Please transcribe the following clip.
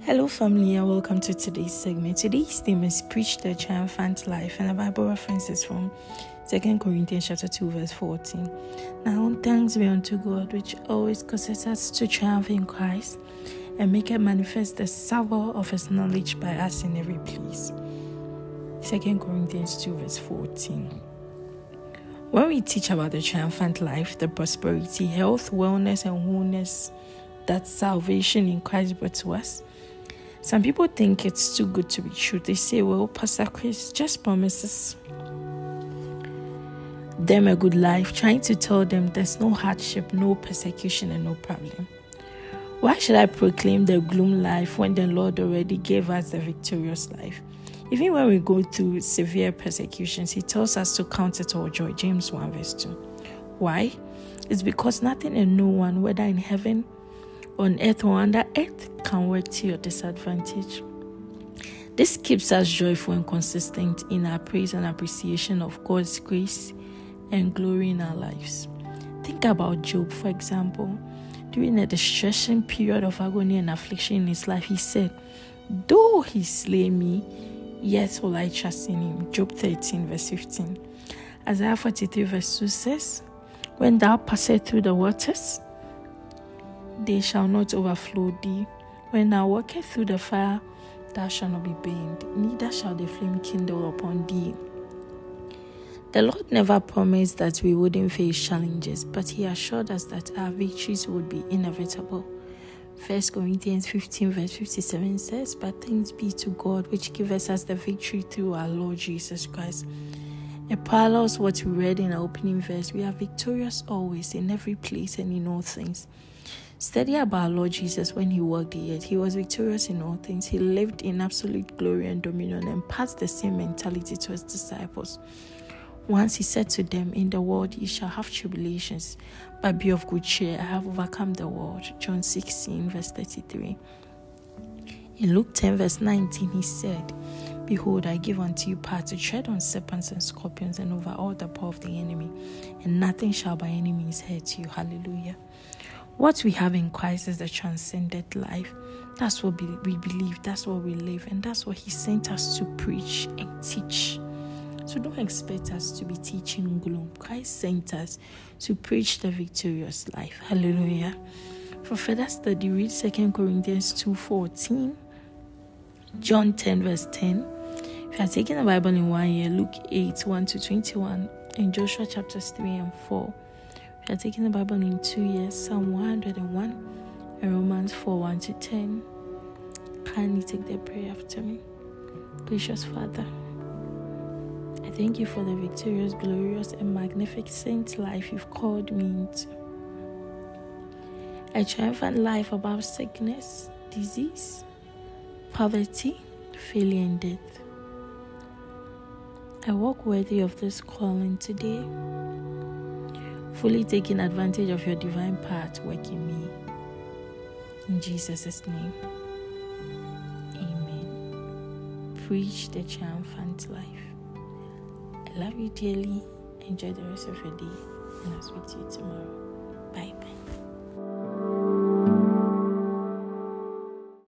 Hello, family, and welcome to today's segment. Today's theme is Preach the Triumphant Life, and the Bible reference is from 2 Corinthians chapter 2, verse 14. Now, thanks be unto God, which always causes us to triumph in Christ, and make it manifest the savour of his knowledge by us in every place. 2 Corinthians 2, verse 14. When we teach about the triumphant life, the prosperity, health, wellness, and wholeness that salvation in Christ brought to us, some people think it's too good to be true. They say, well, Pastor Chris just promises them a good life, trying to tell them there's no hardship, no persecution, and no problem. Why should I proclaim the gloom life when the Lord already gave us the victorious life? Even when we go through severe persecutions, he tells us to count it all joy. James 1 verse 2. Why? It's because nothing and no one, whether in heaven, on earth or under earth, can work to your disadvantage. This keeps us joyful and consistent in our praise and appreciation of God's grace and glory in our lives. Think about Job, for example. During a distressing period of agony and affliction in his life, he said, though he slay me, yet will I trust in him. Job 13 verse 15. Isaiah 43 verse 2 says, when thou passest through the waters, they shall not overflow thee. When thou walkest through the fire, thou shalt not be burned, neither shall the flame kindle upon thee. The Lord never promised that we wouldn't face challenges, but he assured us that our victories would be inevitable. 1 Corinthians 15 verse 57 says, but thanks be to God which giveth us the victory through our Lord Jesus Christ. It parallels what we read in our opening verse. We are victorious always, in every place and in all things. Study about our Lord Jesus when he walked the earth. He was victorious in all things. He lived in absolute glory and dominion and passed the same mentality to his disciples. Once he said to them, in the world ye shall have tribulations, but be of good cheer, I have overcome the world. John 16 verse 33. In Luke 10 verse 19 he said, behold, I give unto you power to tread on serpents and scorpions and over all the power of the enemy, and nothing shall by any means hurt you. Hallelujah. What we have in Christ is the transcendent life. That's what we believe, that's what we live, and that's what he sent us to preach and teach. So don't expect us to be teaching gloom. Christ sent us to preach the victorious life. Hallelujah. For further study, read 2 Corinthians 2:14, John 10 verse 10. If you are taking the Bible in 1 year, Luke 8 1 to 21, and Joshua chapters 3 and 4. If you are taking the Bible in 2 years, Psalm 101 and Romans 4 1 to 10. Kindly take the prayer after me. Gracious Father, I thank you for the victorious, glorious, and magnificent life you've called me into. A triumphant life above sickness, disease, poverty, failure, and death. I walk worthy of this calling today, fully taking advantage of your divine power to work in me. In Jesus' name, amen. Preach the triumphant life. I love you dearly. Enjoy the rest of your day, and I'll speak to you tomorrow. Bye bye.